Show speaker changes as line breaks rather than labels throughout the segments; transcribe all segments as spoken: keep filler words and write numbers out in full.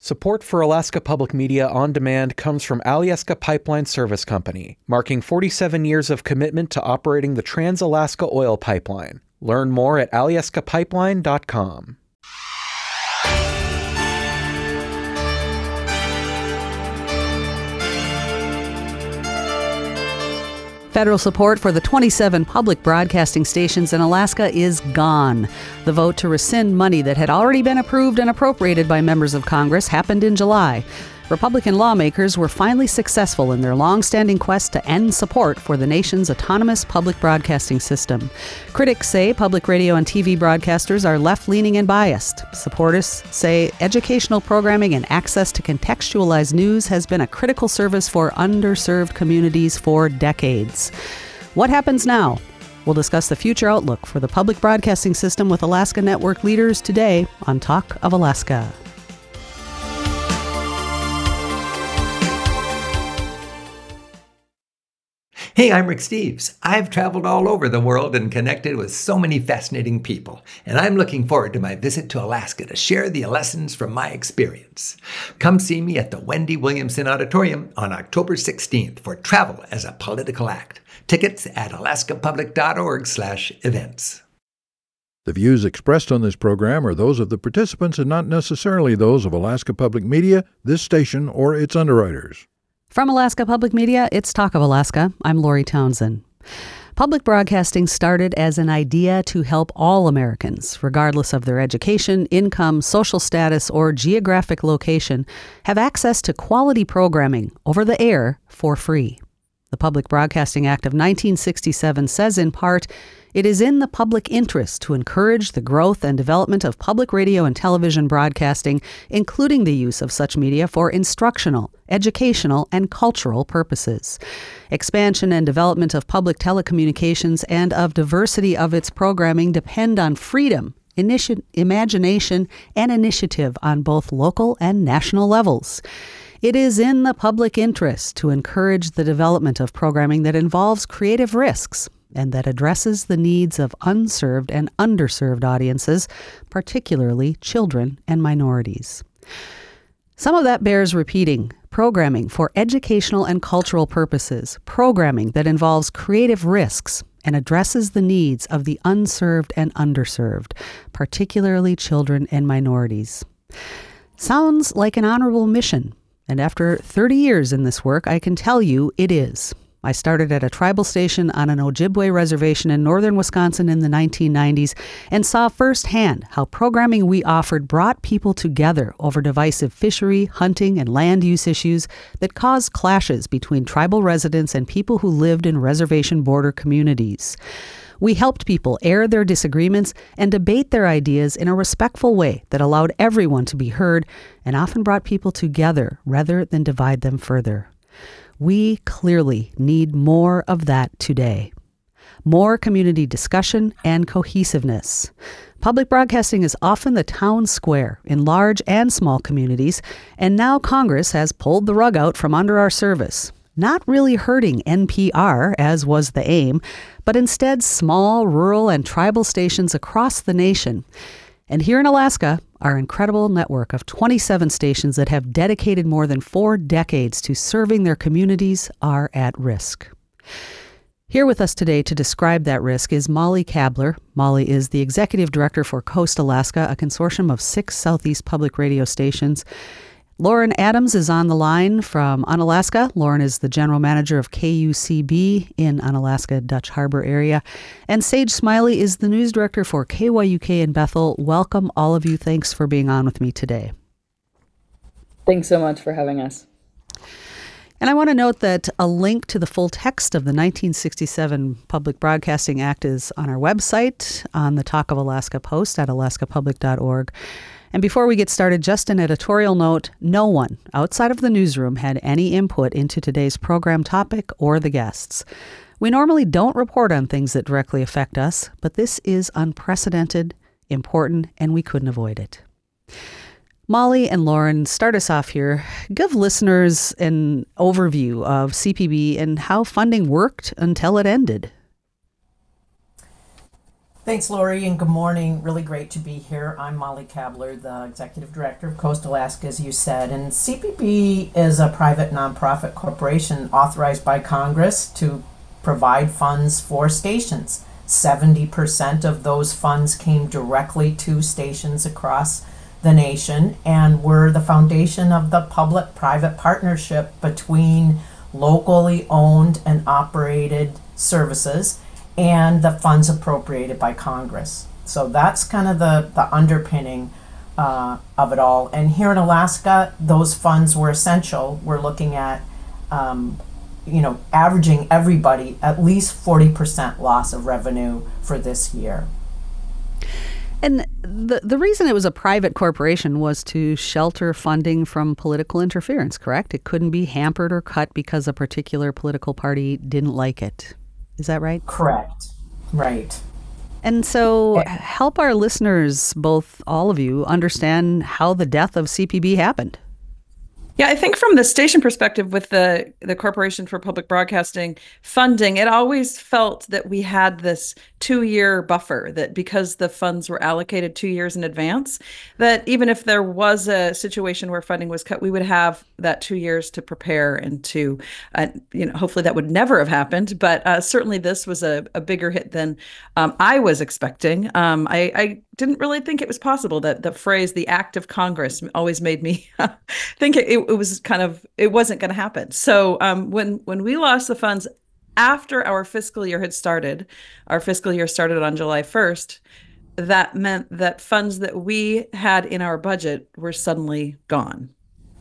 Support for Alaska Public Media on Demand comes from Alyeska Pipeline Service Company, marking forty-seven years of commitment to operating the Trans-Alaska Oil Pipeline. Learn more at alyeska pipeline dot com.
Federal support for the twenty-seven public broadcasting stations in Alaska is gone. The vote to rescind money that had already been approved and appropriated by members of Congress happened in July. Republican lawmakers were finally successful in their long-standing quest to end support for the nation's autonomous public broadcasting system. Critics say public radio and T V broadcasters are left-leaning and biased. Supporters say educational programming and access to contextualized news has been a critical service for underserved communities for decades. What happens now? We'll discuss the future outlook for the public broadcasting system with Alaska Network leaders today on Talk of Alaska.
Hey, I'm Rick Steves. I've traveled all over the world and connected with so many fascinating people, and I'm looking forward to my visit to Alaska to share the lessons from my experience. Come see me at the Wendy Williamson Auditorium on October sixteenth for Travel as a Political Act. Tickets at alaska public dot org slash events.
The views expressed on this program are those of the participants and not necessarily those of Alaska Public Media, this station, or its underwriters.
From Alaska Public Media, it's Talk of Alaska. I'm Lori Townsend. Public broadcasting started as an idea to help all Americans, regardless of their education, income, social status, or geographic location, have access to quality programming over the air for free. The Public Broadcasting Act of nineteen sixty-seven says in part, "It is in the public interest to encourage the growth and development of public radio and television broadcasting, including the use of such media for instructional, educational, and cultural purposes. Expansion and development of public telecommunications and of diversity of its programming depend on freedom, initi- imagination, and initiative on both local and national levels. It is in the public interest to encourage the development of programming that involves creative risks and that addresses the needs of unserved and underserved audiences, particularly children and minorities." Some of that bears repeating. Programming for educational and cultural purposes, programming that involves creative risks and addresses the needs of the unserved and underserved, particularly children and minorities. Sounds like an honorable mission. And after thirty years in this work, I can tell you it is. I started at a tribal station on an Ojibwe reservation in northern Wisconsin in the nineteen nineties and saw firsthand how programming we offered brought people together over divisive fishery, hunting, and land use issues that caused clashes between tribal residents and people who lived in reservation border communities. We helped people air their disagreements and debate their ideas in a respectful way that allowed everyone to be heard and often brought people together rather than divide them further. We clearly need more of that today. More community discussion and cohesiveness. Public broadcasting is often the town square in large and small communities, and now Congress has pulled the rug out from under our service. Not really hurting N P R, as was the aim, but instead small, rural, and tribal stations across the nation. And here in Alaska, our incredible network of twenty-seven stations that have dedicated more than four decades to serving their communities are at risk. Here with us today to describe that risk is Molly Kabler. Molly is the executive director for Coast Alaska, a consortium of six Southeast public radio stations. Lauren Adams is on the line from Unalaska. Lauren is the general manager of K U C B in Unalaska, Dutch Harbor area. And Sage Smiley is the news director for K Y U K in Bethel. Welcome, all of you. Thanks for being on with me today.
Thanks so much for having us.
And I want to note that a link to the full text of the nineteen sixty-seven Public Broadcasting Act is on our website on the Talk of Alaska post at alaska public dot org. And before we get started, just an editorial note, no one outside of the newsroom had any input into today's program topic or the guests. We normally don't report on things that directly affect us, but this is unprecedented, important, and we couldn't avoid it. Molly and Lauren, start us off here. Give listeners an overview of C P B and how funding worked until it ended.
Thanks, Lori, and good morning. Really great to be here. I'm Molly Kabler, the Executive Director of Coast Alaska, as you said. And C P B is a private nonprofit corporation authorized by Congress to provide funds for stations. seventy percent of those funds came directly to stations across the nation and were the foundation of the public-private partnership between locally owned and operated services and the funds appropriated by Congress. So that's kind of the, the underpinning uh, of it all. And here in Alaska, those funds were essential. We're looking at, um, you know, averaging everybody at least forty percent loss of revenue for this year.
And the the reason it was a private corporation was to shelter funding from political interference, correct? It couldn't be hampered or cut because a particular political party didn't like it. Is that right?
Correct. Right.
And so help our listeners, both all of you, understand how the death of C P B happened.
Yeah, I think from the station perspective with the, the Corporation for Public Broadcasting funding, it always felt that we had this two-year buffer, that because the funds were allocated two years in advance, that even if there was a situation where funding was cut, we would have that two years to prepare and to, uh, you know, hopefully that would never have happened. But uh, certainly this was a, a bigger hit than um, I was expecting. Um, I, I didn't really think it was possible. That the phrase, the act of Congress, always made me think it, it was kind of, it wasn't going to happen. So um, when, when we lost the funds after our fiscal year had started, our fiscal year started on July first, that meant that funds that we had in our budget were suddenly gone.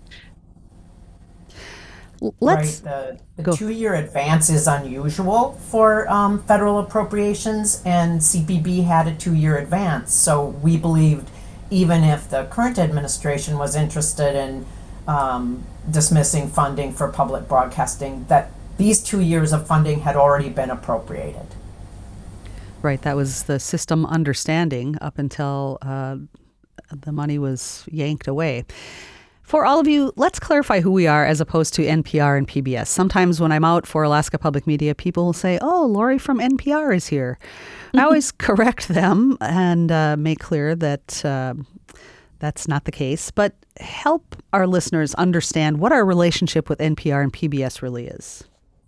Let's
right. The, the
go.
two-year advance is unusual for um, federal appropriations, and C P B had a two-year advance. So we believed even if the current administration was interested in um, dismissing funding for public broadcasting, that these two years of funding had already been appropriated.
Right, that was the system understanding up until uh, the money was yanked away. For all of you, let's clarify who we are as opposed to N P R and P B S. Sometimes when I'm out for Alaska Public Media, people will say, oh, Lori from N P R is here. I always correct them and uh, make clear that uh, that's not the case, but help our listeners understand what our relationship with N P R and P B S really is.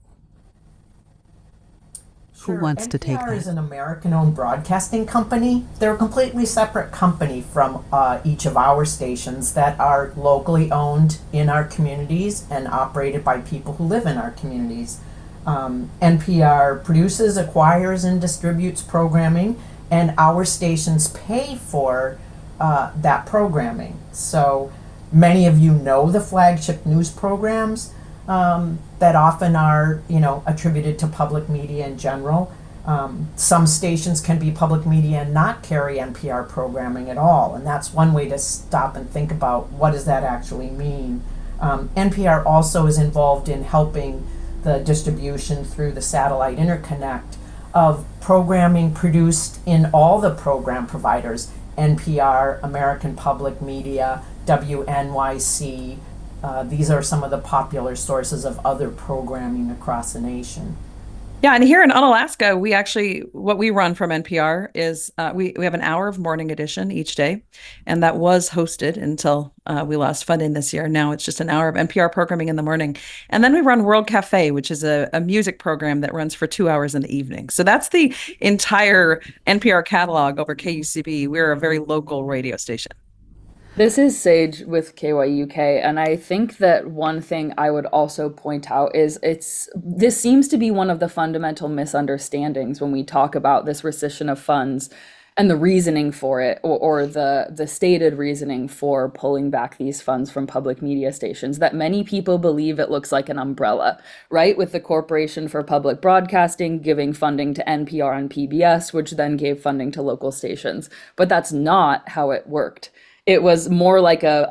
Who
Sure.
wants to take
N P R
that?
is an American-owned broadcasting company. They're a completely separate company from uh, each of our stations that are locally owned in our communities and operated by people who live in our communities. Um, N P R produces, acquires, and distributes programming, and our stations pay for uh, that programming. So many of you know the flagship news programs Um, that often are, you know, attributed to public media in general. Um, some stations can be public media and not carry N P R programming at all, and that's one way to stop and think about what does that actually mean. Um, N P R also is involved in helping the distribution through the satellite interconnect of programming produced in all the program providers, N P R, American Public Media, W N Y C. Uh, these are some of the popular sources of other programming across the nation.
Yeah, and here in Unalaska, we actually, what we run from N P R is uh, we, we have an hour of morning edition each day, and that was hosted until uh, we lost funding this year. Now it's just an hour of N P R programming in the morning. And then we run World Cafe, which is a, a music program that runs for two hours in the evening. So that's the entire N P R catalog over K U C B. We're a very local radio station.
This is Sage with K Y U K, and I think that one thing I would also point out is it's this seems to be one of the fundamental misunderstandings when we talk about this rescission of funds and the reasoning for it, or, or the the stated reasoning for pulling back these funds from public media stations, that many people believe it looks like an umbrella, right? With the Corporation for Public Broadcasting giving funding to N P R and P B S, which then gave funding to local stations. But that's not how it worked. It was more like a,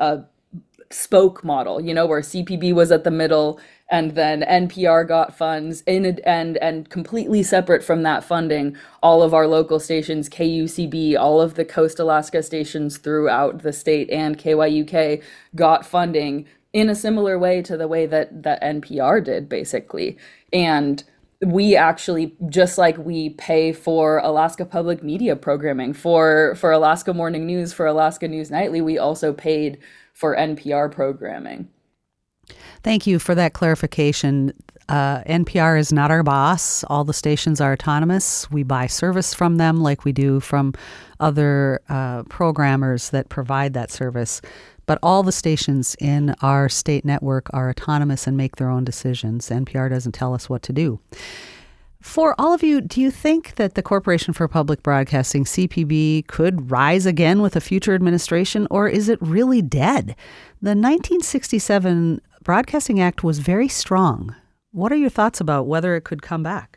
a spoke model, you know, where C P B was at the middle and then N P R got funds in it, and and completely separate from that funding, all of our local stations, K U C B, all of the Coast Alaska stations throughout the state and K Y U K got funding in a similar way to the way that, that N P R did, basically. And we actually, just like we pay for Alaska Public Media programming, for for Alaska Morning News, for Alaska News Nightly, we also paid for N P R programming.
Thank you for that clarification. Uh, N P R is not our boss. All the stations are autonomous. We buy service from them like we do from other uh, programmers that provide that service. But all the stations in our state network are autonomous and make their own decisions. N P R doesn't tell us what to do. For all of you, do you think that the Corporation for Public Broadcasting, C P B, could rise again with a future administration, or is it really dead? The nineteen sixty-seven Broadcasting Act was very strong. What are your thoughts about whether it could come back?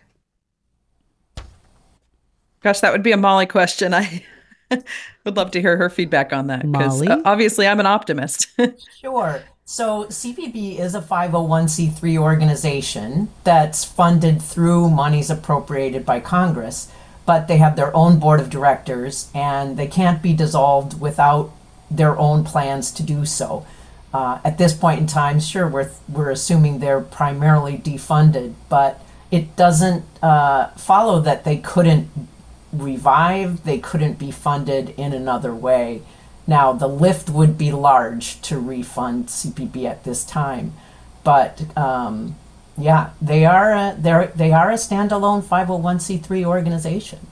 Gosh, that would be a Molly question. I would love to hear her feedback on that, because
Molly?
uh, obviously I'm an optimist.
Sure. So C P B is a five oh one c three organization that's funded through monies appropriated by Congress, but they have their own board of directors and they can't be dissolved without their own plans to do so. Uh, at this point in time, sure, we're, we're assuming they're primarily defunded, but it doesn't uh, follow that they couldn't revive, they couldn't be funded in another way. Now, the lift would be large to refund C P B at this time, but um, yeah, they are a, they're, they are a standalone five oh one c three organization.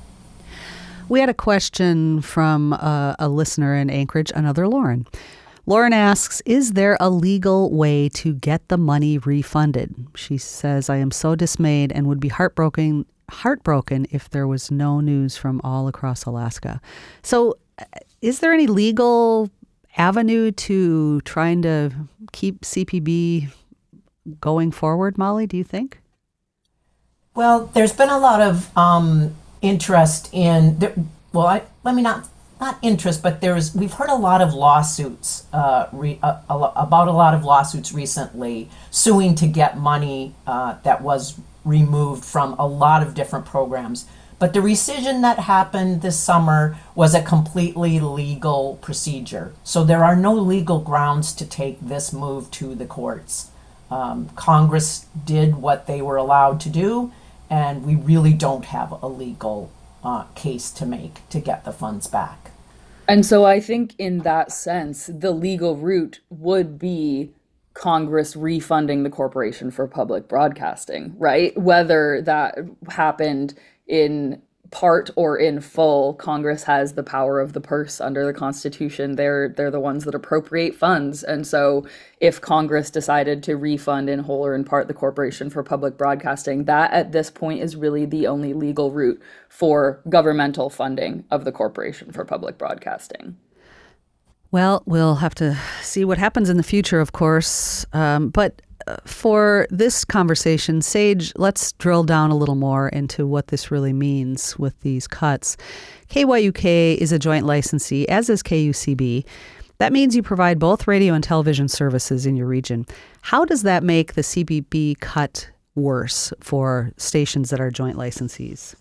We had a question from uh, a listener in Anchorage, another Lauren. Lauren asks, is there a legal way to get the money refunded? She says, I am so dismayed and would be heartbroken heartbroken if there was no news from all across Alaska. So is there any legal avenue to trying to keep C P B going forward, Molly, do you think?
Well, there's been a lot of um, interest in, there, well, I, let me not, not interest, but there's, we've heard a lot of lawsuits, uh, re, uh, about a lot of lawsuits recently suing to get money uh, that was removed from a lot of different programs. But the rescission that happened this summer was a completely legal procedure. So there are no legal grounds to take this move to the courts. Um, Congress did what they were allowed to do, and we really don't have a legal uh, case to make to get the funds back.
And so I think in that sense, the legal route would be Congress refunding the Corporation for Public Broadcasting, right? Whether that happened in part or in full, Congress has the power of the purse under the Constitution. They're they're the ones that appropriate funds. And so if Congress decided to refund in whole or in part the Corporation for Public Broadcasting, that at this point is really the only legal route for governmental funding of the Corporation for Public Broadcasting.
Well, we'll have to see what happens in the future, of course. Um, but uh, for this conversation, Sage, let's drill down a little more into what this really means with these cuts. K Y U K is a joint licensee, as is K U C B. That means you provide both radio and television services in your region. How does that make the C P B cut worse for stations that are joint licensees?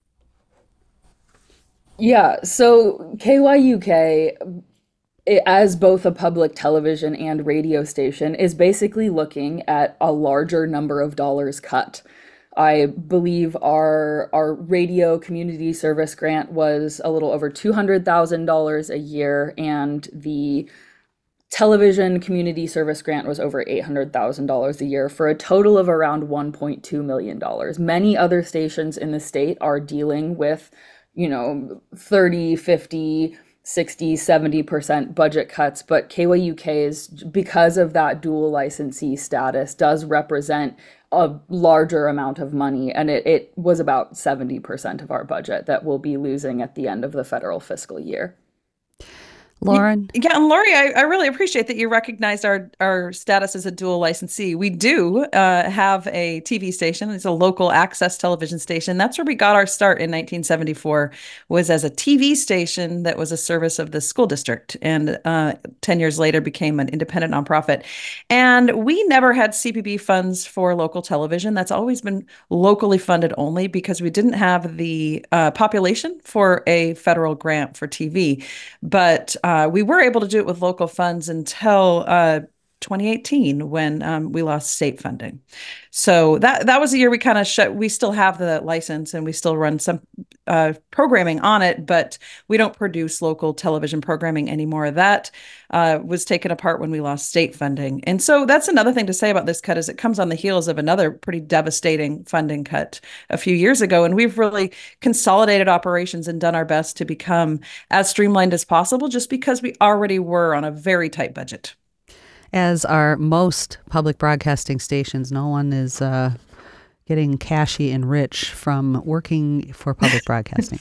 Yeah, so K Y U K, as both a public television and radio station, is basically looking at a larger number of dollars cut. I believe our our radio community service grant was a little over two hundred thousand dollars a year, and the television community service grant was over eight hundred thousand dollars a year, for a total of around one point two million dollars. Many other stations in the state are dealing with, you know, thirty, fifty, sixty, seventy percent budget cuts, but K Y U K is, because of that dual licensee status, does represent a larger amount of money, and it, it was about seventy percent of our budget that we'll be losing at the end of the federal fiscal year.
Lauren?
Yeah, and Lori, I, I really appreciate that you recognized our, our status as a dual licensee. We do uh, have a T V station. It's a local access television station. That's where we got our start in nineteen seventy-four, was as a T V station that was a service of the school district, and uh, ten years later became an independent nonprofit. And we never had C P B funds for local television. That's always been locally funded only, because we didn't have the uh, population for a federal grant for T V. But uh, we were able to do it with local funds until uh, twenty eighteen when um, we lost state funding. So that that was a year we kind of shut. We still have the license and we still run some uh, programming on it, but we don't produce local television programming anymore. That uh, was taken apart when we lost state funding. And so that's another thing to say about this cut is it comes on the heels of another pretty devastating funding cut a few years ago. And we've really consolidated operations and done our best to become as streamlined as possible just because we already were on a very tight budget.
As are most public broadcasting stations, no one is uh, getting cashy and rich from working for public broadcasting.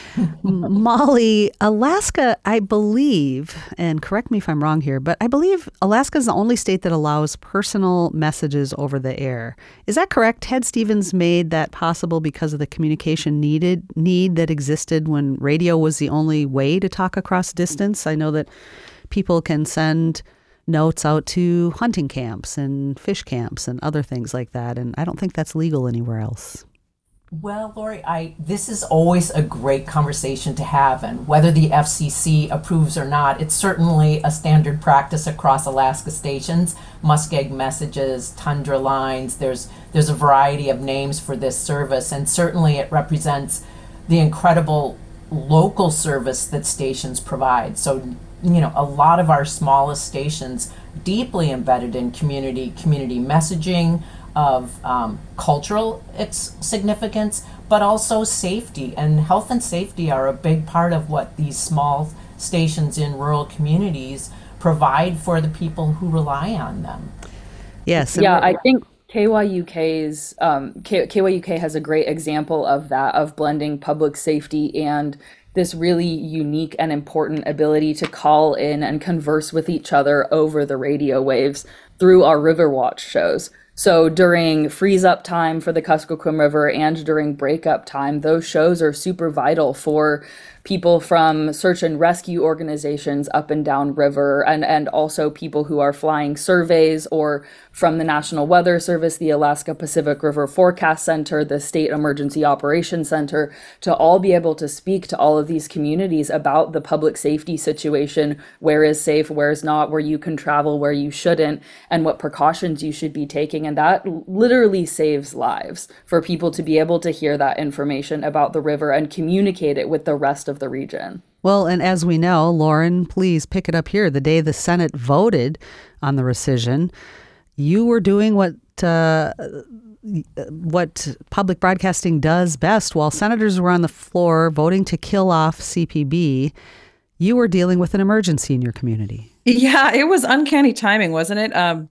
Molly, Alaska, I believe, and correct me if I'm wrong here, but I believe Alaska is the only state that allows personal messages over the air. Is that correct? Ted Stevens made that possible because of the communication needed need that existed when radio was the only way to talk across distance. I know that people can send notes out to hunting camps and fish camps and other things like that. And I don't think that's legal anywhere else.
Well, Lori, I this is always a great conversation to have, and whether the F C C approves or not, it's certainly a standard practice across Alaska stations. Muskeg messages, tundra lines, there's there's a variety of names for this service, and certainly it represents the incredible local service that stations provide. So, you know, a lot of our smallest stations deeply embedded in community community messaging of um, cultural ex- significance, but also safety, and health and safety are a big part of what these small stations in rural communities provide for the people who rely on them.
Yes.
Yeah, I think K Y U K's um, K- KYUK has a great example of that, of blending public safety and this really unique and important ability to call in and converse with each other over the radio waves through our River Watch shows. So during freeze up time for the Kuskokwim River and during breakup time, those shows are super vital for people from search and rescue organizations up and down river, and, and also people who are flying surveys, or from the National Weather Service, the Alaska Pacific River Forecast Center, the State Emergency Operations Center, to all be able to speak to all of these communities about the public safety situation, where is safe, where is not, where you can travel, where you shouldn't, and what precautions you should be taking. And that literally saves lives for people to be able to hear that information about the river and communicate it with the rest of the region.
Well, and as we know, Lauren, please pick it up here. The day the Senate voted on the rescission, you were doing what uh, what public broadcasting does best. While senators were on the floor voting to kill off C P B, you were dealing with an emergency in your community.
Yeah, it was uncanny timing, wasn't it? Um,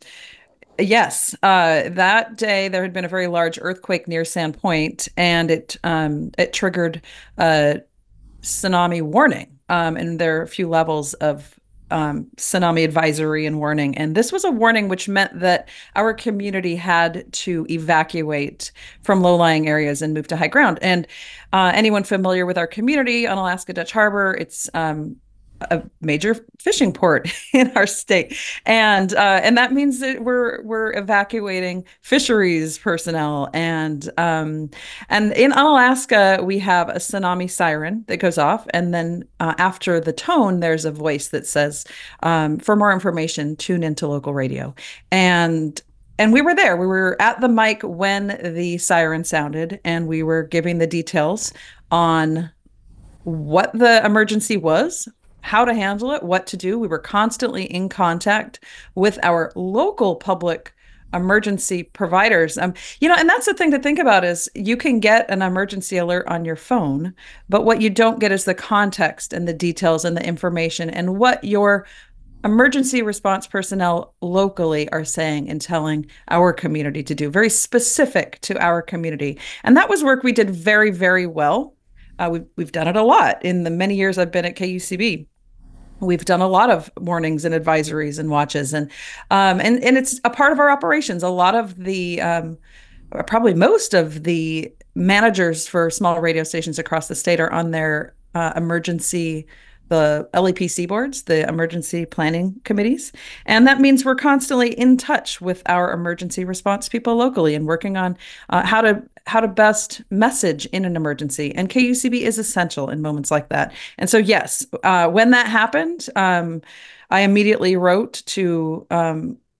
yes, uh, that day there had been a very large earthquake near Sandpoint, and it um, it triggered a tsunami warning. Um, and there are a few levels of um, tsunami advisory and warning. And this was a warning which meant that our community had to evacuate from low-lying areas and move to high ground. And uh, anyone familiar with our community on Alaska Dutch Harbor, it's um, a major fishing port in our state, and uh, and that means that we're we're evacuating fisheries personnel, and um, and in Alaska we have a tsunami siren that goes off, and then uh, after the tone there's a voice that says, um, for more information, tune into local radio, and. And we were there. We were at the mic when the siren sounded, and we were giving the details on what the emergency was, how to handle it, what to do. We were constantly in contact with our local public emergency providers. Um, you know, and that's the thing to think about is you can get an emergency alert on your phone, but what you don't get is the context and the details and the information and what your emergency response personnel locally are saying and telling our community to do, very specific to our community. And that was work we did very, very well. Uh, we've, we've done it a lot in the many years I've been at K U C B. We've done a lot of warnings and advisories and watches, and um, and and it's a part of our operations. A lot of the, um, probably most of the managers for small radio stations across the state are on their uh, emergency, the L E P C boards, the emergency planning committees. And that means we're constantly in touch with our emergency response people locally and working on uh, how to how to best message in an emergency. And K U C B is essential in moments like that. And so, yes, uh, when that happened, um, I immediately wrote to um,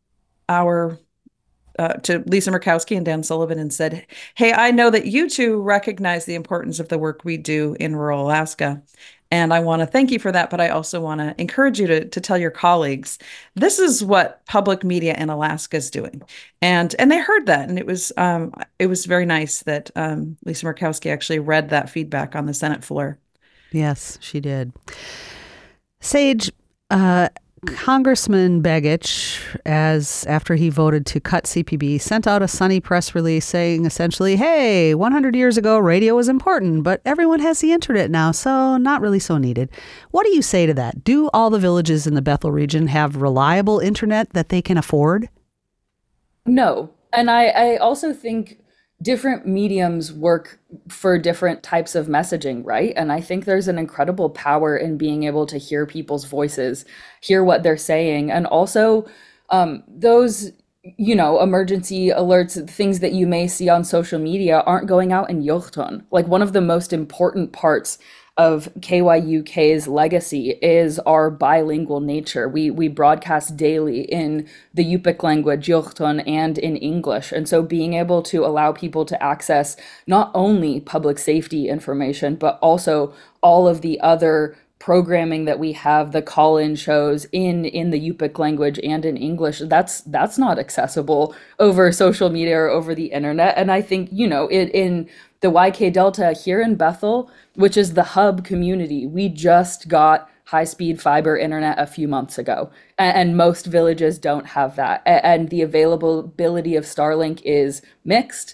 our uh, to Lisa Murkowski and Dan Sullivan and said, "Hey, I know that you two recognize the importance of the work we do in rural Alaska. And I want to thank you for that, but I also want to encourage you to, to tell your colleagues, this is what public media in Alaska is doing." And and they heard that. And it was um, it was very nice that um, Lisa Murkowski actually read that feedback on the Senate floor.
Yes, she did. Sage, uh, Congressman Begich, as after he voted to cut C P B, sent out a sunny press release saying essentially, hey, one hundred years ago, radio was important, but everyone has the internet now, so not really so needed. What do you say to that? Do all the villages in the Bethel region have reliable internet that they can afford?
No. And I, I also think different mediums work for different types of messaging, right? And I think there's an incredible power in being able to hear people's voices, hear what they're saying, and also um, those, you know, emergency alerts, things that you may see on social media aren't going out in Yorkton. Like, one of the most important parts of K Y U K's legacy is our bilingual nature. We we broadcast daily in the Yupik language, Yorkton, and in English. And so being able to allow people to access not only public safety information, but also all of the other programming that we have, the call-in shows in in the Yupik language and in English, that's that's not accessible over social media or over the internet. And I think, you know, it in the Y K Delta here in Bethel, which is the hub community, we just got high-speed fiber internet a few months ago, and, and most villages don't have that. And, and the availability of Starlink is mixed.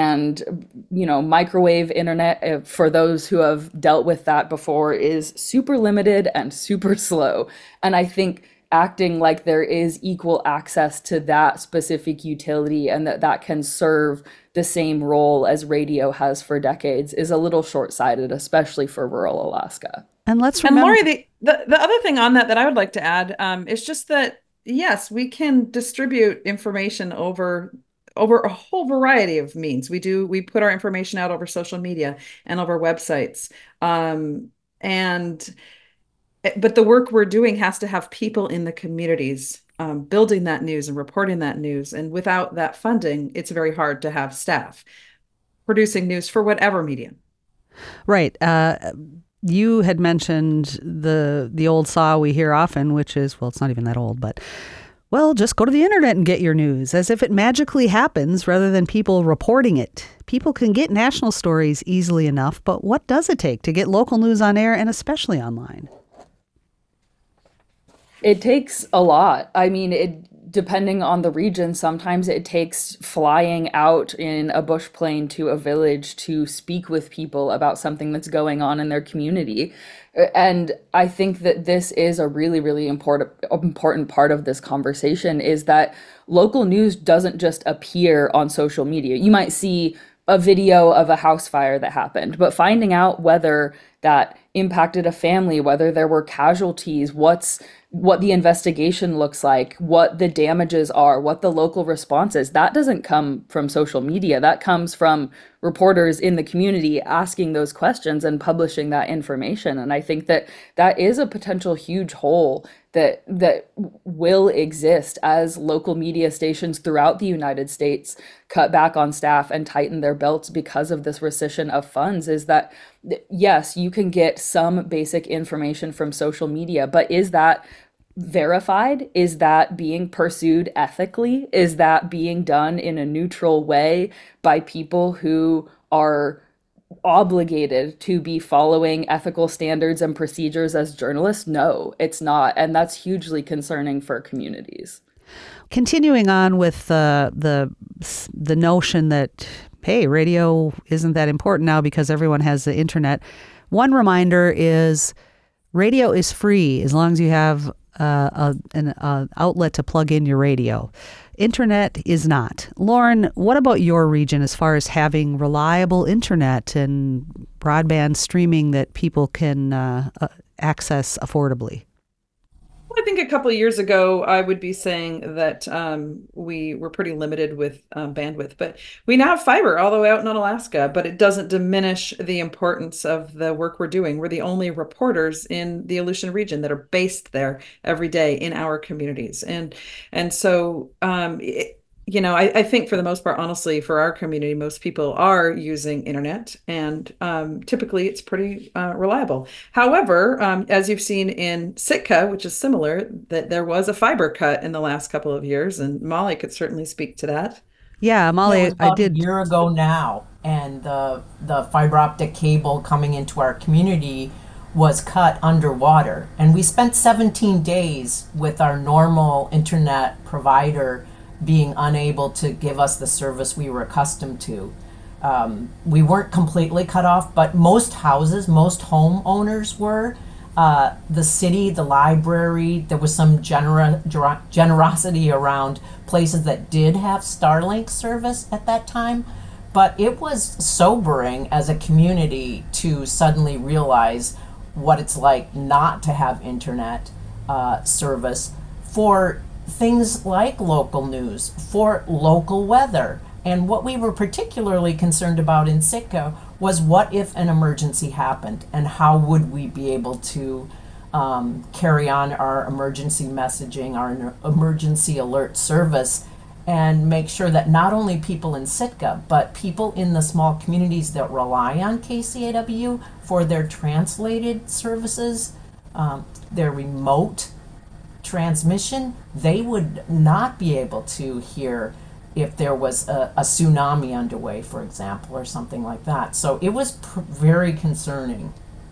And, you know, microwave internet, for those who have dealt with that before, is super limited and super slow. And I think acting like there is equal access to that specific utility and that that can serve the same role as radio has for decades is a little short-sighted, especially for rural Alaska.
And let's remember-
And Lori, the, the, the other thing on that that I would like to add um, is just that, yes, we can distribute information over over a whole variety of means. We do, we put our information out over social media and over websites. Um, and, but the work we're doing has to have people in the communities um, building that news and reporting that news. And without that funding, it's very hard to have staff producing news for whatever medium.
Right. Uh, you had mentioned the the old saw we hear often, which is, well, it's not even that old, but well, just go to the internet and get your news, as if it magically happens rather than people reporting it. People can get national stories easily enough, but what does it take to get local news on air and especially online?
It takes a lot. I mean, it depending on the region, sometimes it takes flying out in a bush plane to a village to speak with people about something that's going on in their community. And I think that this is a really, really important important part of this conversation, is that local news doesn't just appear on social media. You might see a video of a house fire that happened, but finding out whether that impacted a family, whether there were casualties, what's what the investigation looks like, what the damages are, what the local response is, that doesn't come from social media. That comes from reporters in the community asking those questions and publishing that information. And I think that that is a potential huge hole that that will exist as local media stations throughout the United States cut back on staff and tighten their belts because of this rescission of funds, is that, yes, you can get some basic information from social media, but is that verified? Is that being pursued ethically? Is that being done in a neutral way by people who are obligated to be following ethical standards and procedures as journalists? No, it's not. And that's hugely concerning for communities.
Continuing on with uh, the the notion that, hey, radio isn't that important now because everyone has the internet. One reminder is radio is free as long as you have uh, a, an uh, outlet to plug in your radio. Internet is not. Lauren, what about your region as far as having reliable internet and broadband streaming that people can uh, uh, access affordably?
I think a couple of years ago, I would be saying that um, we were pretty limited with um, bandwidth, but we now have fiber all the way out in Alaska, but it doesn't diminish the importance of the work we're doing. We're the only reporters in the Aleutian region that are based there every day in our communities. And, and so, um, it, you know, I, I think for the most part, honestly, for our community, most people are using internet, and um, typically it's pretty uh, reliable. However, um, as you've seen in Sitka, which is similar, that there was a fiber cut in the last couple of years, and Molly could certainly speak to that.
Yeah, Molly,
It was about
I did.
a year ago now, and the the fiber optic cable coming into our community was cut underwater, and we spent seventeen days with our normal internet provider being unable to give us the service we were accustomed to. Um, we weren't completely cut off, but most houses, most homeowners were. Uh, the city, the library, there was some genera- ger- generosity around places that did have Starlink service at that time. But it was sobering as a community to suddenly realize what it's like not to have internet uh, service for things like local news, for local weather. And what we were particularly concerned about in Sitka was what if an emergency happened, and how would we be able to um, carry on our emergency messaging, our emergency alert service, and make sure that not only people in Sitka, but people in the small communities that rely on K C A W for their translated services, um, their remote transmission, they would not be able to hear if there was a, a tsunami underway, for example, or something like that. So it was pr- very concerning.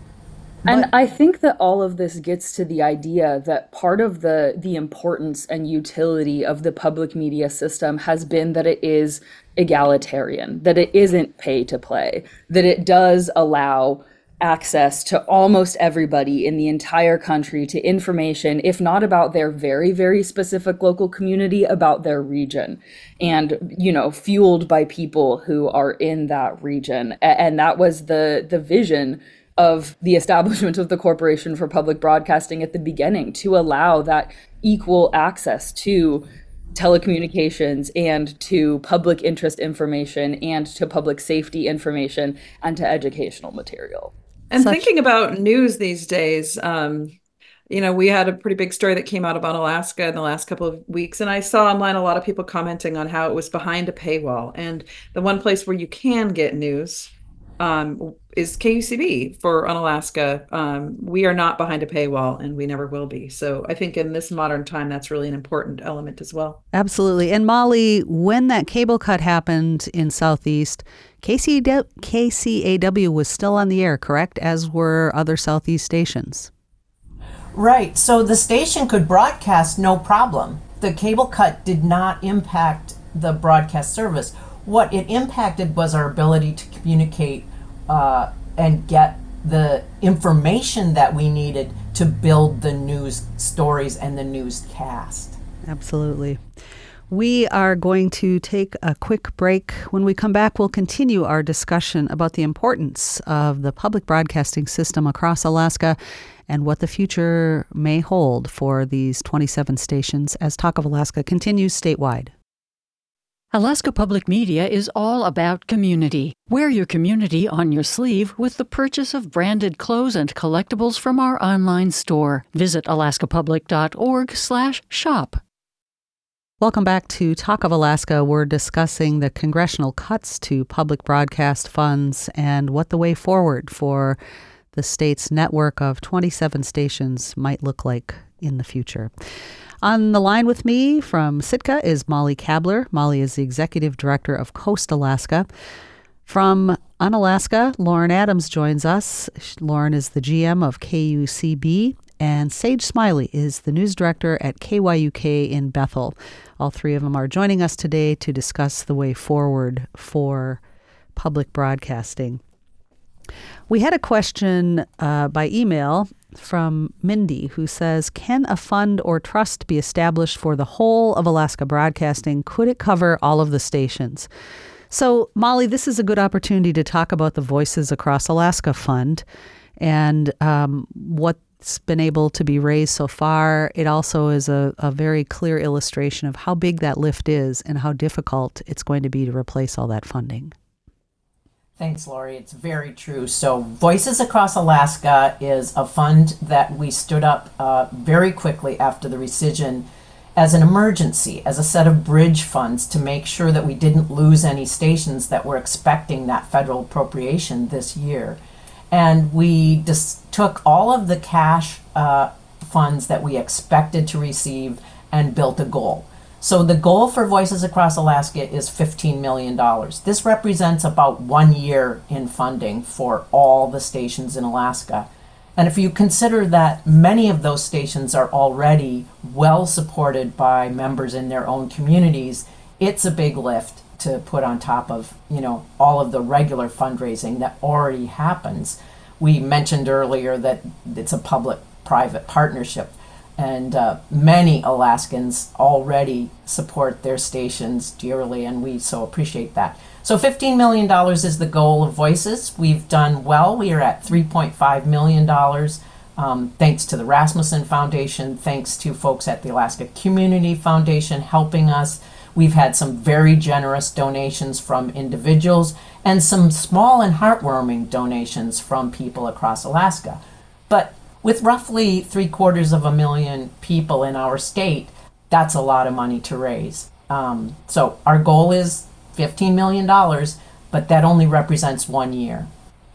And
But-
I think that all of this gets to the idea that part of the the importance and utility of the public media system has been that it is egalitarian, that it isn't pay to play, that it does allow access to almost everybody in the entire country to information, if not about their very, very specific local community, about their region, and, you know, fueled by people who are in that region. And that was the the vision of the establishment of the Corporation for Public Broadcasting at the beginning, to allow that equal access to telecommunications and to public interest information and to public safety information and to educational material.
And
Such-
thinking about news these days, um, you know, we had a pretty big story that came out about Alaska in the last couple of weeks, and I saw online a lot of people commenting on how it was behind a paywall. And the one place where you can get news um, is K U C B for Unalaska. Um, we are not behind a paywall, and we never will be. So I think in this modern time, that's really an important element as well.
Absolutely. And Molly, when that cable cut happened in Southeast, K C A W was still on the air, correct? As were other Southeast stations.
Right, so the station could broadcast no problem. The cable cut did not impact the broadcast service. What it impacted was our ability to communicate uh, and get the information that we needed to build the news stories and the newscast.
Absolutely. We are going to take a quick break. When we come back, we'll continue our discussion about the importance of the public broadcasting system across Alaska and what the future may hold for these twenty-seven stations as Talk of Alaska continues statewide.
Alaska Public Media is all about community. Wear your community on your sleeve with the purchase of branded clothes and collectibles from our online store. Visit alaskapublic.org slash shop.
Welcome back to Talk of Alaska. We're discussing the congressional cuts to public broadcast funds and what the way forward for the state's network of twenty-seven stations might look like in the future. On the line with me from Sitka is Molly Kabler. Molly is the Executive Director of Coast Alaska. From Unalaska, Lauren Adams joins us. Lauren is the G M of K U C B, and Sage Smiley is the News Director at K Y U K in Bethel. All three of them are joining us today to discuss the way forward for public broadcasting. We had a question uh, by email from Mindy, who says, can a fund or trust be established for the whole of Alaska broadcasting? Could it cover all of the stations? So, Molly, this is a good opportunity to talk about the Voices Across Alaska Fund and um, what it's been able to be raised so far. It also is a, a very clear illustration of how big that lift is and how difficult it's going to be to replace all that funding.
Thanks, Lori. It's very true. So Voices Across Alaska is a fund that we stood up uh, very quickly after the rescission as an emergency, as a set of bridge funds to make sure that we didn't lose any stations that were expecting that federal appropriation this year. And we just took all of the cash uh, funds that we expected to receive and built a goal. So the goal for Voices Across Alaska is fifteen million dollars. This represents about one year in funding for all the stations in Alaska. And if you consider that many of those stations are already well supported by members in their own communities, it's a big lift to put on top of, you know, all of the regular fundraising that already happens. We mentioned earlier that it's a public-private partnership, and uh, many Alaskans already support their stations dearly, and we so appreciate that. So fifteen million dollars is the goal of Voices. We've done well. We are at three point five million dollars, um, thanks to the Rasmussen Foundation, thanks to folks at the Alaska Community Foundation helping us. We've had some very generous donations from individuals and some small and heartwarming donations from people across Alaska. But with roughly three quarters of a million people in our state, that's a lot of money to raise. Um, so our goal is fifteen million dollars, but that only represents one year.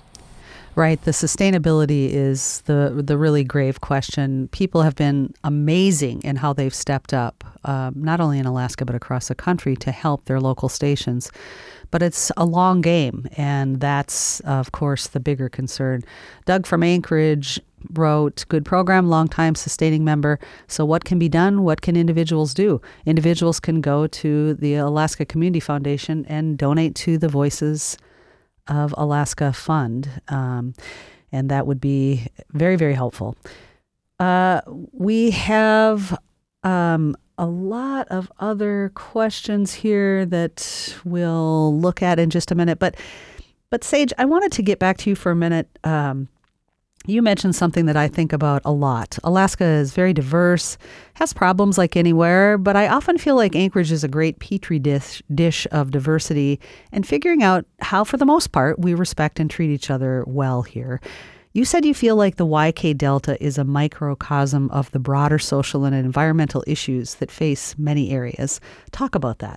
Right. The sustainability is the the really grave question. People have been amazing in how they've stepped up, um, not only in Alaska, but across the country to help their local stations. But it's a long game, and that's, of course, the bigger concern. Doug from Anchorage wrote, good program, long-time sustaining member. So what can be done? What can individuals do? Individuals can go to the Alaska Community Foundation and donate to the Voices of Alaska Fund. Um, and that would be very, very helpful. Uh, we have um, a lot of other questions here that we'll look at in just a minute. But, but Sage, I wanted to get back to you for a minute. Um, You mentioned something that I think about a lot. Alaska is very diverse, has problems like anywhere, but I often feel like Anchorage is a great petri dish, dish of diversity and figuring out how, for the most part, we respect and treat each other well here. You said you feel like the Y K Delta is a microcosm of the broader social and environmental issues that face many areas. Talk about that.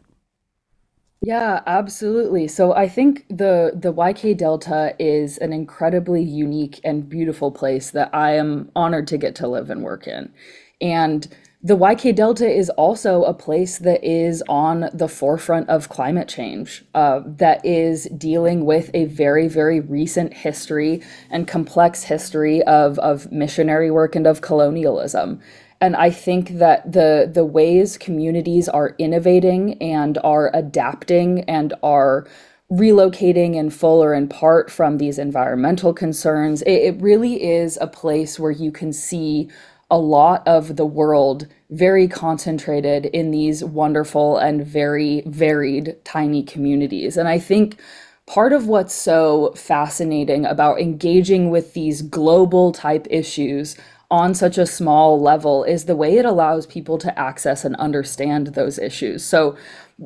Yeah, absolutely. So I think the the Y K Delta is an incredibly unique and beautiful place that I am honored to get to live and work in. And the Y K Delta is also a place that is on the forefront of climate change, uh, that is dealing with a very, very recent history and complex history of, of missionary work and of colonialism. And I think that the the ways communities are innovating and are adapting and are relocating in full or in part from these environmental concerns, it, it really is a place where you can see a lot of the world very concentrated in these wonderful and very varied tiny communities. And I think part of what's so fascinating about engaging with these global type issues on such a small level is the way it allows people to access and understand those issues. So,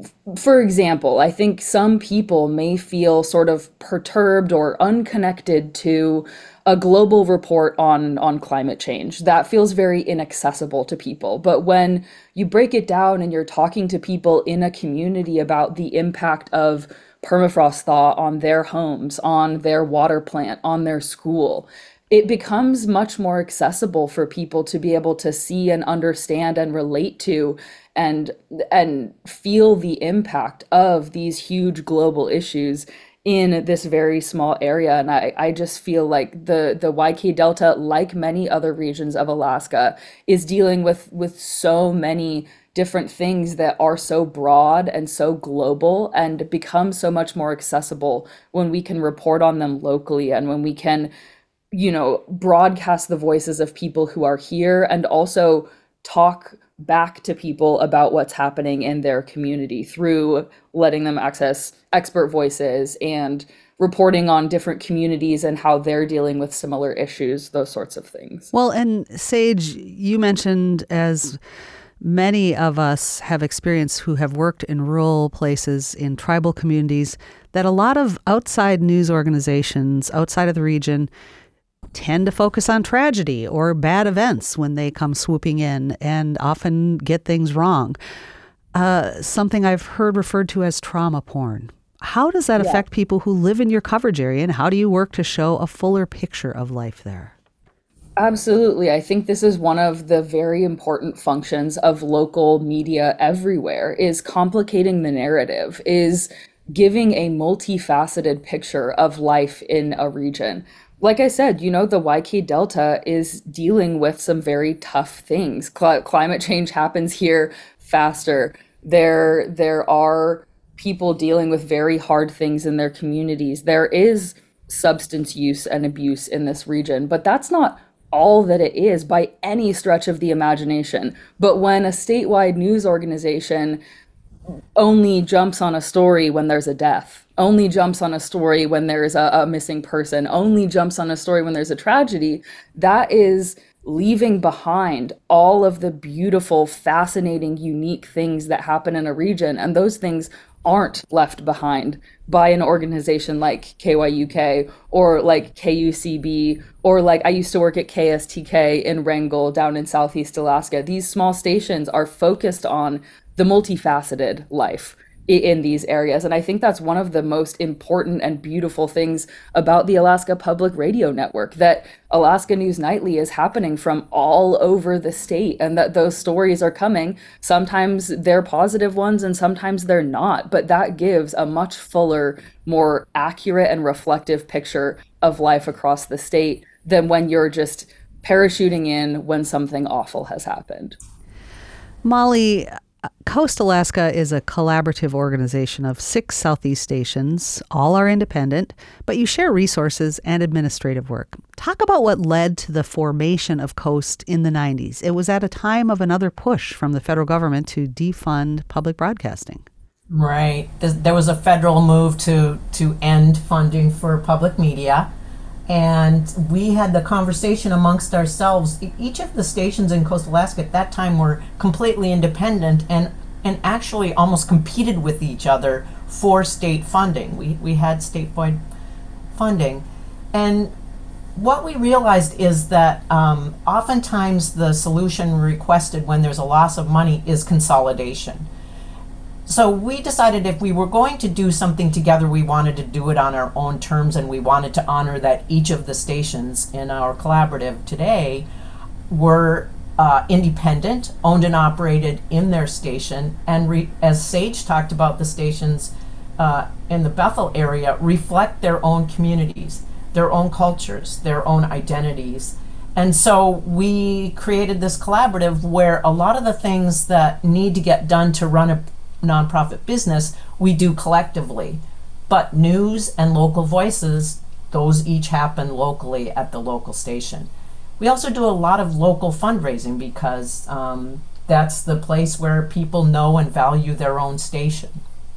for example, I think some people may feel sort of perturbed or unconnected to a global report on, on climate change. That feels very inaccessible to people. But when you break it down and you're talking to people in a community about the impact of permafrost thaw on their homes, on their water plant, on their school, it becomes much more accessible for people to be able to see and understand and relate to and and feel the impact of these huge global issues in this very small area. And I, I just feel like the, the Y K Delta, like many other regions of Alaska, is dealing with, with so many different things that are so broad and so global and become so much more accessible when we can report on them locally and when we can, you know, broadcast the voices of people who are here and also talk back to people about what's happening in their community through letting them access expert voices and reporting on different communities and how they're dealing with similar issues, those sorts of things.
Well, and Sage, you mentioned, as many of us have experienced who have worked in rural places, in tribal communities, that a lot of outside news organizations outside of the region tend to focus on tragedy or bad events when they come swooping in and often get things wrong. Uh, something I've heard referred to as trauma porn. How does that
Yeah.
affect people who live in your coverage area, and how do you work to show a fuller picture of life there?
Absolutely. I think this is one of the very important functions of local media everywhere, is complicating the narrative, is giving a multifaceted picture of life in a region. Like I said, you know, the Y K Delta is dealing with some very tough things. Cl- climate change happens here faster. There, there are people dealing with very hard things in their communities. There is substance use and abuse in this region, but that's not all that it is by any stretch of the imagination. But when a statewide news organization only jumps on a story when there's a death, only jumps on a story when there's a, a missing person, only jumps on a story when there's a tragedy, that is leaving behind all of the beautiful, fascinating, unique things that happen in a region. And those things aren't left behind by an organization like K Y U K or like K U C B, or like I used to work at K S T K in Wrangell down in Southeast Alaska. These small stations are focused on the multifaceted life in these areas. And I think that's one of the most important and beautiful things about the Alaska Public Radio Network, that Alaska News Nightly is happening from all over the state, and that those stories are coming. Sometimes they're positive ones and sometimes they're not, but that gives a much fuller, more accurate and reflective picture of life across the state than when you're just parachuting in when something awful has happened.
Molly, Coast Alaska is a collaborative organization of six Southeast stations. All are independent, but you share resources and administrative work. Talk about what led to the formation of Coast in the nineties. It was at a time of another push from the federal government to defund public broadcasting.
Right. There was a federal move to, to end funding for public media. And we had the conversation amongst ourselves. Each of the stations in Coast Alaska at that time were completely independent and, and actually almost competed with each other for state funding. We, we had statewide funding. And what we realized is that um, oftentimes the solution requested when there's a loss of money is consolidation. So we decided if we were going to do something together, we wanted to do it on our own terms, and we wanted to honor that each of the stations in our collaborative today were uh, independent, owned and operated in their station, and re- as Sage talked about, the stations uh, in the Bethel area reflect their own communities, their own cultures, their own identities. And so we created this collaborative where a lot of the things that need to get done to run a nonprofit business, we do collectively. But news and local voices, those each happen locally at the local station. We also do a lot of local fundraising because um, that's the place where people know and value their own station.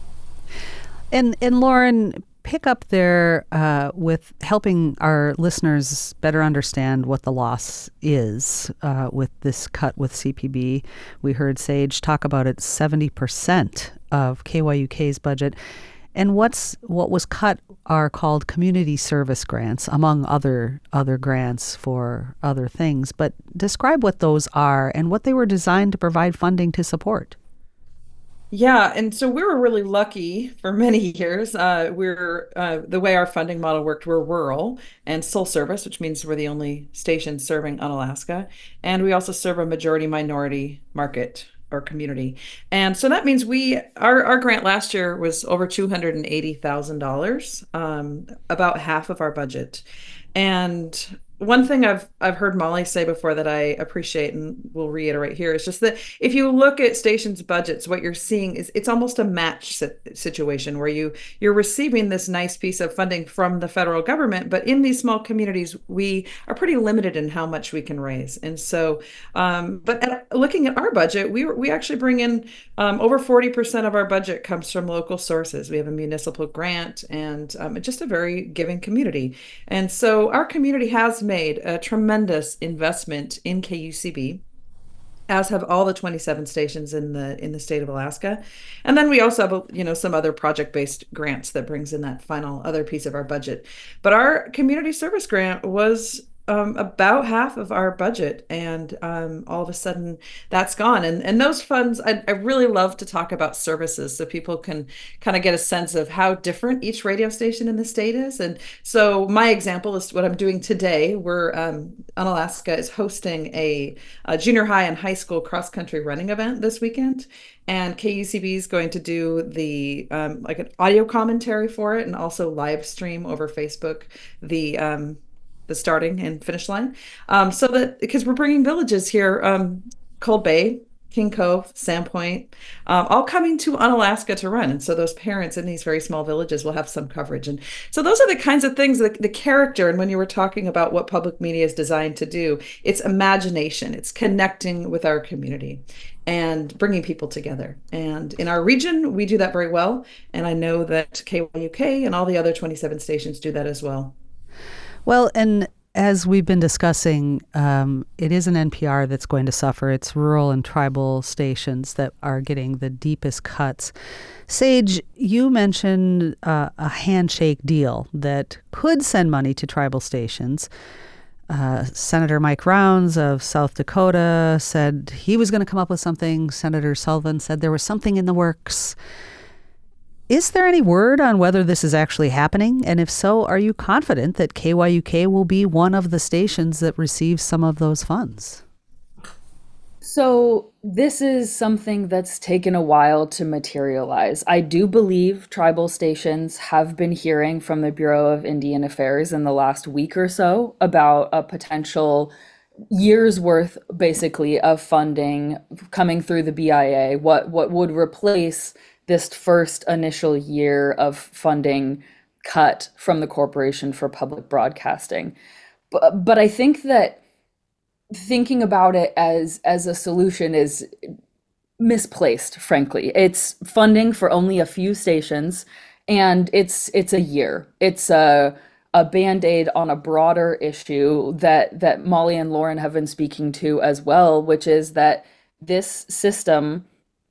And and Lauren, pick up there uh, with helping our listeners better understand what the loss is uh, with this cut with C P B. We heard Sage talk about it, seventy percent of K Y U K's budget. And what's what was cut are called community service grants, among other other grants for other things. But describe what those are and what they were designed to provide funding to support.
Yeah, and so we were really lucky for many years. Uh, we're uh, the way our funding model worked, we're rural and sole service, which means we're the only station serving Unalaska. And we also serve a majority minority market or community. And so that means we our, our grant last year was over two hundred eighty thousand dollars, um, about half of our budget. And one thing I've I've heard Molly say before that I appreciate and will reiterate here is just that if you look at stations' budgets, what you're seeing is it's almost a match situation where you you're receiving this nice piece of funding from the federal government, but in these small communities, we are pretty limited in how much we can raise. And so, um, but at, looking at our budget, we we actually bring in um, over forty percent of our budget comes from local sources. We have a municipal grant and um, just a very giving community. And so our community has made a tremendous investment in K U C B, as have all the twenty-seven stations in the in the state of Alaska. And then we also have, you know, some other project-based grants that brings in that final other piece of our budget. But our community service grant was um, about half of our budget, and um, all of a sudden that's gone. And and those funds, I, I really love to talk about services so people can kind of get a sense of how different each radio station in the state is. And so my example is what I'm doing today. We're um, Unalaska is hosting a, a junior high and high school cross-country running event this weekend. And K U C B is going to do the um, like an audio commentary for it, and also live stream over Facebook the um, the starting and finish line. Um, so that because we're bringing villages here, um, Cold Bay, King Cove, Sandpoint, um, all coming to Unalaska to run. And so those parents in these very small villages will have some coverage. And so those are the kinds of things, the, the character. And when you were talking about what public media is designed to do, it's imagination, it's connecting with our community and bringing people together. And in our region, we do that very well. And I know that K Y U K and all the other twenty-seven stations do that as well.
Well, and as we've been discussing, um, it is an N P R that's going to suffer. It's rural and tribal stations that are getting the deepest cuts. Sage, you mentioned uh, a handshake deal that could send money to tribal stations. Uh, Senator Mike Rounds of South Dakota said he was going to come up with something. Senator Sullivan said there was something in the works. Is there any word on whether this is actually happening? And if so, are you confident that K Y U K will be one of the stations that receives some of those funds?
So this is something that's taken a while to materialize. I do believe tribal stations have been hearing from the Bureau of Indian Affairs in the last week or so about a potential years worth, basically, of funding coming through the B I A, what what would replace this first initial year of funding cut from the Corporation for Public Broadcasting. But, but I think that thinking about it as as a solution is misplaced, frankly. It's funding for only a few stations, and it's it's a year. It's a a Band-Aid on a broader issue that that Molly and Lauren have been speaking to as well, which is that this system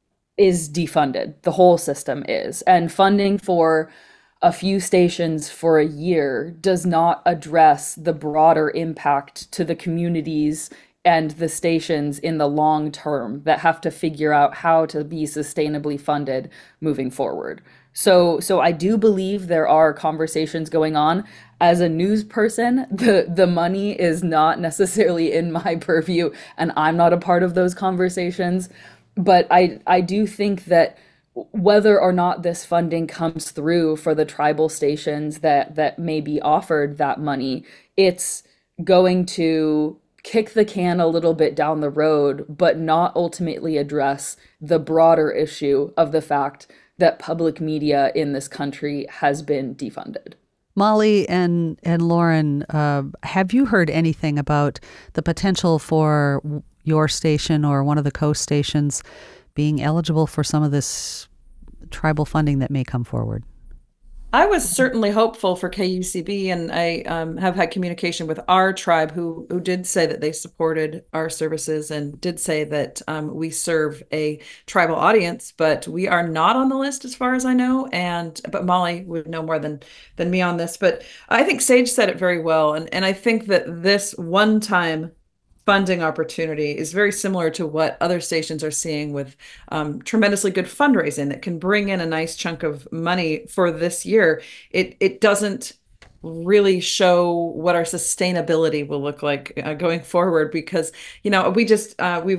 is defunded. The whole system is. And funding for a few stations for a year does not address the broader impact to the communities and the stations in the long term that have to figure out how to be sustainably funded moving forward. So so I do believe there are conversations going on. As a news person, the, the money is not necessarily in my purview, and I'm not a part of those conversations. But I I do think that whether or not this funding comes through for the tribal stations that that may be offered that money, it's going to kick the can a little bit down the road, but not ultimately address the broader issue of the fact that public media in this country has been defunded.
Molly and and Lauren, uh, have you heard anything about the potential for your station or one of the coast stations being eligible for some of this tribal funding that may come forward?
I was certainly hopeful for K U C B, and I um, have had communication with our tribe who who did say that they supported our services and did say that um, we serve a tribal audience, but we are not on the list as far as I know. And but Molly would know more than than me on this. But I think Sage said it very well, and and I think that this one-time funding opportunity is very similar to what other stations are seeing with um, tremendously good fundraising that can bring in a nice chunk of money for this year. It it doesn't really show what our sustainability will look like uh, going forward, because you know we just uh, we've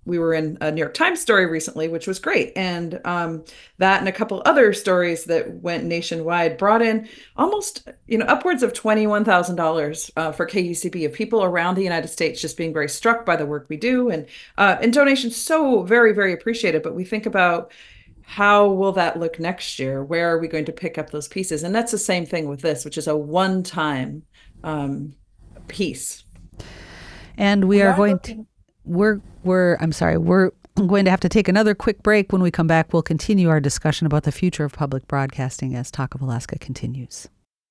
we were in a New York Times story recently, which was great. And um, that and a couple other stories that went nationwide brought in almost, you know, upwards of twenty-one thousand dollars uh, for K U C B, of people around the United States just being very struck by the work we do. And, uh, and donations so very, very appreciated. But we think about, how will that look next year? Where are we going to pick up those pieces? And that's the same thing with this, which is a one-time um, piece.
And we, we are, are going looking- to, we're, we're, I'm sorry, we're going to have to take another quick break. When we come back, we'll continue our discussion about the future of public broadcasting as Talk of Alaska continues.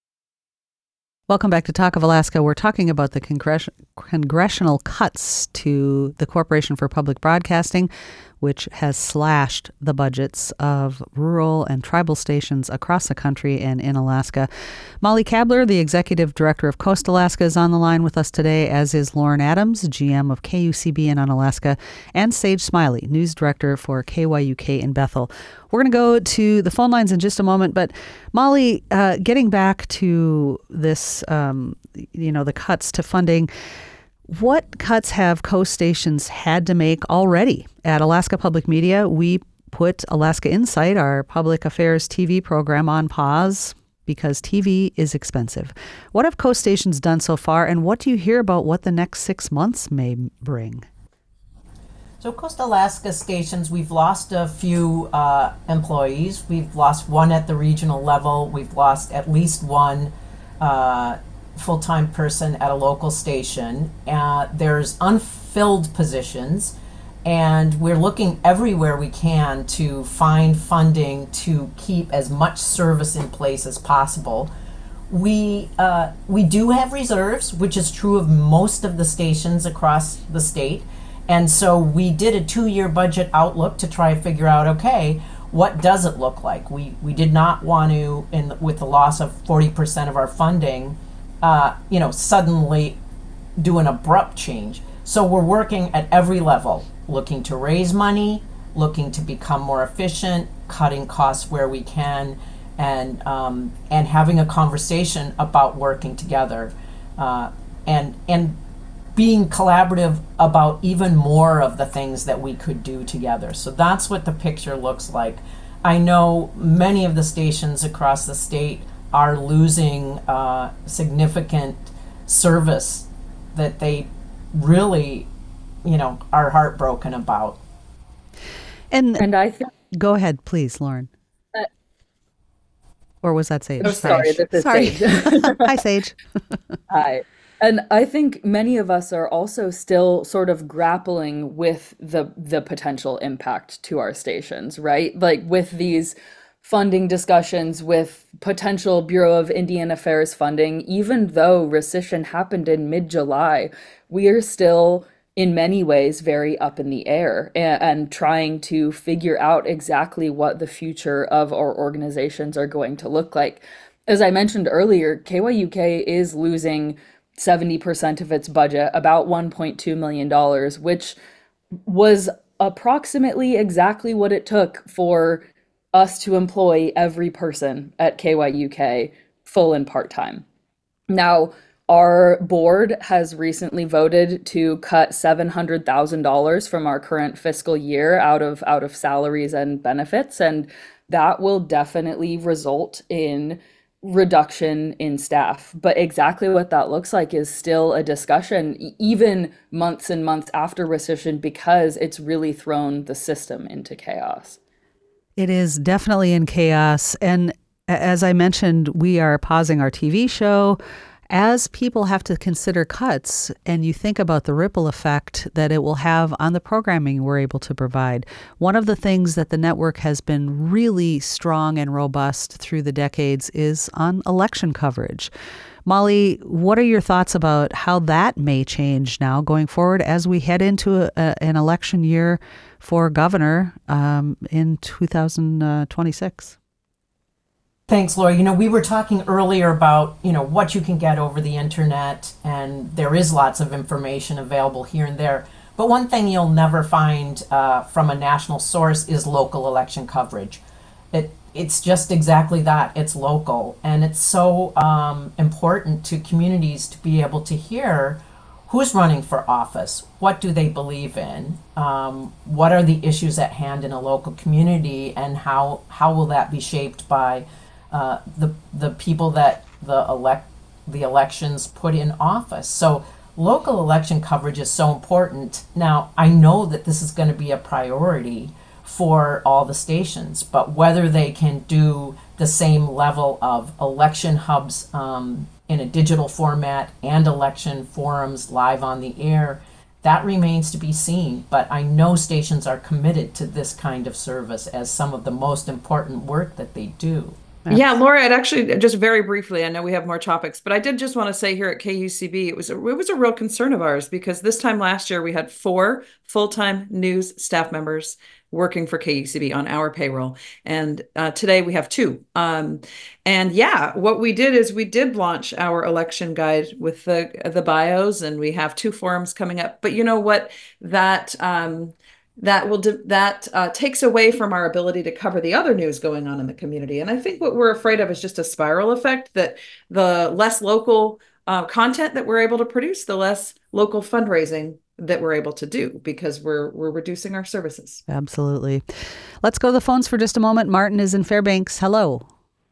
Welcome back to Talk of Alaska. We're talking about the congress- congressional cuts to the Corporation for Public Broadcasting, which has slashed the budgets of rural and tribal stations across the country and in Alaska. Molly Kabler, the executive director of Coast Alaska, is on the line with us today, as is Lauren Adams, G M of K U C B in Unalaska, and Sage Smiley, news director for K Y U K in Bethel. We're going to go to the phone lines in just a moment, but Molly, uh, getting back to this, um, you know, the cuts to funding, what cuts have coast stations had to make already? At Alaska Public Media, we put Alaska Insight, our public affairs T V program, on pause because T V is expensive. What have coast stations done so far, and what do you hear about what the next six months may bring?
So Coast Alaska stations, we've lost a few uh, employees. We've lost one at the regional level. We've lost at least one uh, full-time person at a local station. Uh, there's unfilled positions, and we're looking everywhere we can to find funding to keep as much service in place as possible. We uh, we do have reserves, which is true of most of the stations across the state. And so we did a two-year budget outlook to try to figure out, okay, what does it look like? We we did not want to, in with the loss of forty percent of our funding, uh, you know, suddenly do an abrupt change. So we're working at every level, looking to raise money, looking to become more efficient, cutting costs where we can, and um, and having a conversation about working together, uh, and and. being collaborative about even more of the things that we could do together. So that's what the picture looks like. I know many of the stations across the state are losing uh, significant service that they really, you know, are heartbroken about.
And
and I think
go ahead, please, Lauren. Uh, or was that Sage?
Oh, sorry, this is
sorry.
Sage.
Hi, Sage.
Hi. And I think many of us are also still sort of grappling with the the potential impact to our stations, right? Like with these funding discussions, with potential Bureau of Indian Affairs funding, even though rescission happened in mid-July, we are still in many ways very up in the air and, and trying to figure out exactly what the future of our organizations are going to look like. As I mentioned earlier, K Y U K is losing seventy percent of its budget, about one point two million dollars, which was approximately exactly what it took for us to employ every person at K Y U K full and part-time. Now, our board has recently voted to cut seven hundred thousand dollars from our current fiscal year out of out of salaries and benefits, and that will definitely result in reduction in staff. But exactly what that looks like is still a discussion, even months and months after rescission, because it's really thrown the system into chaos.
It is definitely in chaos. And as I mentioned, we are pausing our T V show. As people have to consider cuts, and you think about the ripple effect that it will have on the programming we're able to provide, one of the things that the network has been really strong and robust through the decades is on election coverage. Molly, what are your thoughts about how that may change now going forward as we head into a, a, an election year for governor um, in two thousand twenty-six?
Thanks, Laura. You know, we were talking earlier about, you know, what you can get over the internet, and there is lots of information available here and there. But one thing you'll never find uh, from a national source is local election coverage. It It's just exactly that. It's local. And it's so um, important to communities to be able to hear who's running for office, what do they believe in, um, what are the issues at hand in a local community, and how how will that be shaped by uh, the the people that the elect the elections put in office. So local election coverage is so important. Now, I know that this is going to be a priority for all the stations, but whether they can do the same level of election hubs um, in a digital format and election forums live on the air, that remains to be seen. But I know stations are committed to this kind of service as some of the most important work that they do.
Yeah, Laura, it actually, just very briefly, I know we have more topics, but I did just want to say here at K U C B, it was a, it was a real concern of ours, because this time last year we had four full-time news staff members working for K U C B on our payroll. And uh, today we have two. Um, and yeah, what we did is we did launch our election guide with the, the bios, and we have two forums coming up. But you know what? That... Um, that will de- that uh, takes away from our ability to cover the other news going on in the community. And I think what we're afraid of is just a spiral effect, that the less local uh, content that we're able to produce, the less local fundraising that we're able to do, because we're we're reducing our services.
Absolutely. Let's go to the phones for just a moment. Martin is in Fairbanks. Hello.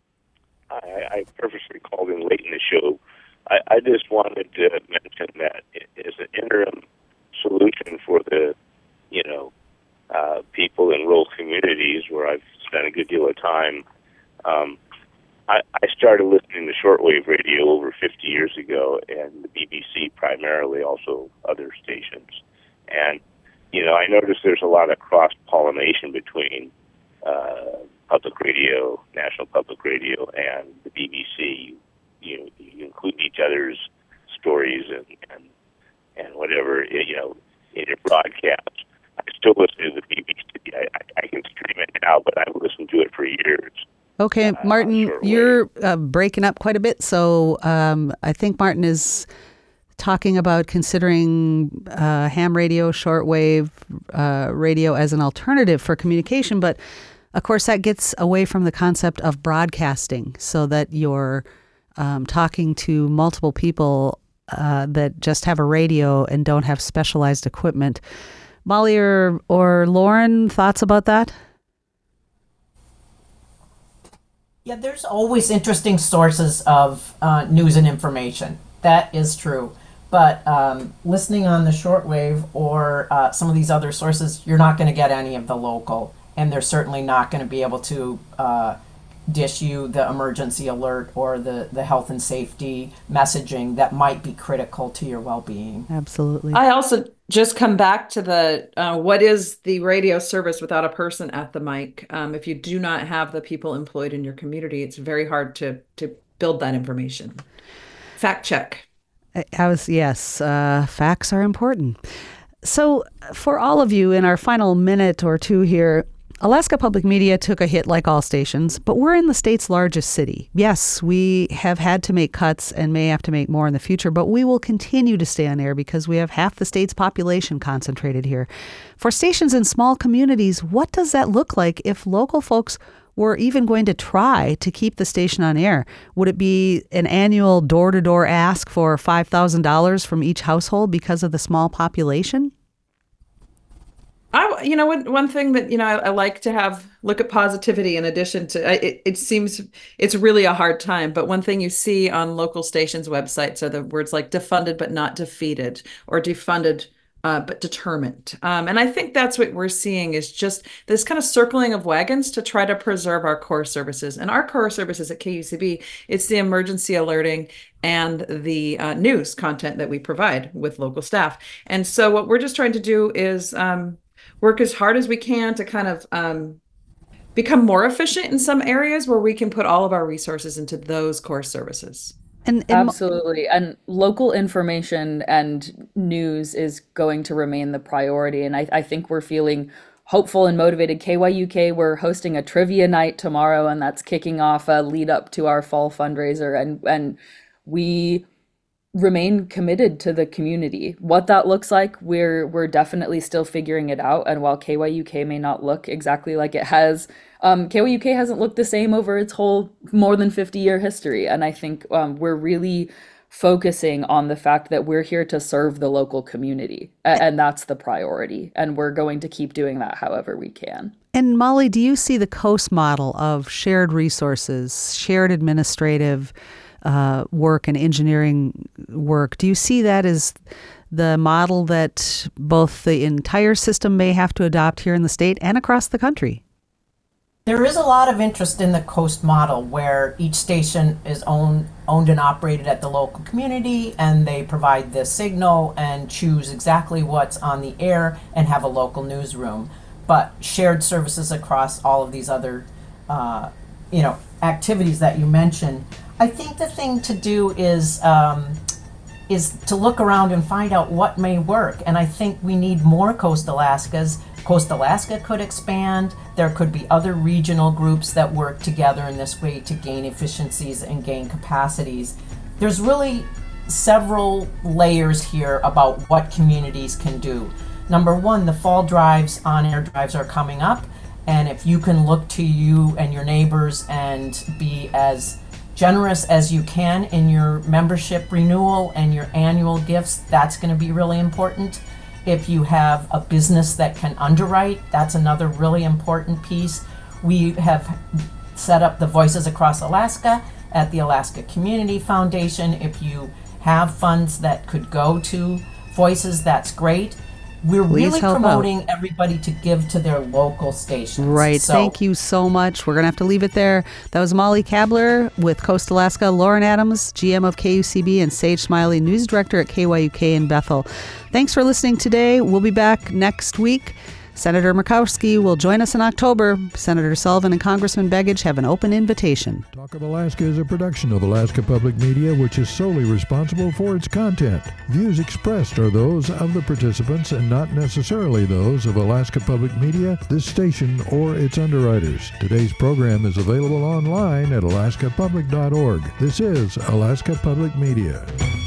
I, I purposely called in late in the show. I, I just wanted to mention that as an interim solution for the, you know, uh, people in rural communities where I've spent a good deal of time. Um, I, I started listening to shortwave radio over fifty years ago, and the B B C primarily, also other stations. And, you know, I noticed there's a lot of cross-pollination between uh, public radio, National Public Radio, and the B B C. You know, you include each other's stories and, and, and whatever, you know, in your broadcast. I still listen to the B B C. I, I, I can stream it now, but I've listened to it for years.
Okay, Martin, uh, you're uh, breaking up quite a bit. So um, I think Martin is talking about considering uh, ham radio, shortwave uh, radio as an alternative for communication. But of course, that gets away from the concept of broadcasting, so that you're um, talking to multiple people uh, that just have a radio and don't have specialized equipment. Molly or, or Lauren, thoughts about that?
Yeah, there's always interesting sources of uh, news and information. That is true. But um, listening on the shortwave or uh, some of these other sources, you're not going to get any of the local. And they're certainly not going to be able to uh, dish you the emergency alert or the, the health and safety messaging that might be critical to your well-being.
Absolutely.
I also just come back to the, uh, what is the radio service without a person at the mic? Um, if you do not have the people employed in your community, it's very hard to, to build that information. Fact check.
I, I was, yes, uh, facts are important. So for all of you in our final minute or two here, Alaska Public Media took a hit like all stations, but we're in the state's largest city. Yes, we have had to make cuts and may have to make more in the future, but we will continue to stay on air because we have half the state's population concentrated here. For stations in small communities, what does that look like if local folks were even going to try to keep the station on air? Would it be an annual door-to-door ask for five thousand dollars from each household because of the small population?
I, you know, one, one thing that, you know, I, I like to have look at positivity in addition to, I, it, it seems it's really a hard time, but one thing you see on local stations' websites are the words like defunded but not defeated, or defunded uh, but determined. Um, and I think that's what we're seeing is just this kind of circling of wagons to try to preserve our core services. And our core services at K U C B, it's the emergency alerting and the uh, news content that we provide with local staff. And so what we're just trying to do is um, work as hard as we can to kind of um, become more efficient in some areas where we can put all of our resources into those core services.
And, and
Absolutely. And local information and news is going to remain the priority. And I, I think we're feeling hopeful and motivated. K Y U K, we're hosting a trivia night tomorrow, and that's kicking off a lead up to our fall fundraiser. And, and we remain committed to the community. What that looks like, we're we're definitely still figuring it out. And while K Y U K may not look exactly like it has, um, K Y U K hasn't looked the same over its whole more than fifty year history. And I think um, we're really focusing on the fact that we're here to serve the local community. And that's the priority. And we're going to keep doing that however we can.
And Molly, do you see the Coast model of shared resources, shared administrative uh, work and engineering work? Do you see that as the model that both the entire system may have to adopt here in the state and across the country?
There is a lot of interest in the Coast model, where each station is owned, owned and operated at the local community, and they provide the signal and choose exactly what's on the air and have a local newsroom. But shared services across all of these other, uh, you know, activities that you mentioned. I think the thing to do is um, is to look around and find out what may work. And I think we need more Coast Alaskas. Coast Alaska could expand. There could be other regional groups that work together in this way to gain efficiencies and gain capacities. There's really several layers here about what communities can do. Number one, the fall drives, on-air drives are coming up. And if you can look to you and your neighbors and be as generous as you can in your membership renewal and your annual gifts, that's going to be really important. If you have a business that can underwrite, that's another really important piece. We have set up the Voices Across Alaska at the Alaska Community Foundation. If you have funds that could go to Voices, that's great. We're
Please
really
help
promoting
out.
everybody to give to their local stations.
Right.
So,
Thank you so much. We're going to have to leave it there. That was Molly Kabler with Coast Alaska, Lauren Adams, G M of K U C B, and Sage Smiley, News Director at K Y U K in Bethel. Thanks for listening today. We'll be back next week. Senator Murkowski will join us in October. Senator Sullivan and Congressman Begich have an open invitation.
Talk of Alaska is a production of Alaska Public Media, which is solely responsible for its content. Views expressed are those of the participants and not necessarily those of Alaska Public Media, this station, or its underwriters. Today's program is available online at alaska public dot org. This is Alaska Public Media.